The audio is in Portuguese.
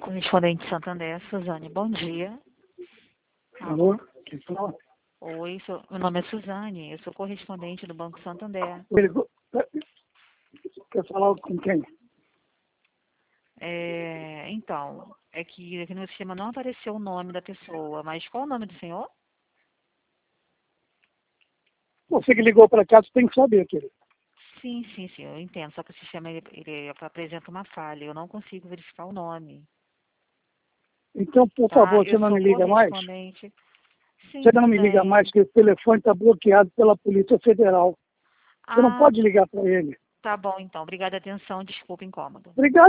Correspondente Santander, Suzane, bom dia. Alô? Quem fala? Oi, meu nome é Suzane, eu sou correspondente do Banco Santander. Quer falar com quem? Então, é que aqui no sistema não apareceu o nome da pessoa, mas qual o nome do senhor? Você que ligou para cá, você tem que saber, querido. Sim, eu entendo, só que o sistema ele apresenta uma falha, eu não consigo verificar o nome. Então, por Tá? favor, você Eu não sou me liga mais? correspondente. Sim, Você não tudo me liga bem. mais, que o telefone está bloqueado pela Polícia Federal. Você não Ah, pode ligar para ele. tá bom então. Obrigada, atenção, desculpa o incômodo. Obrigado.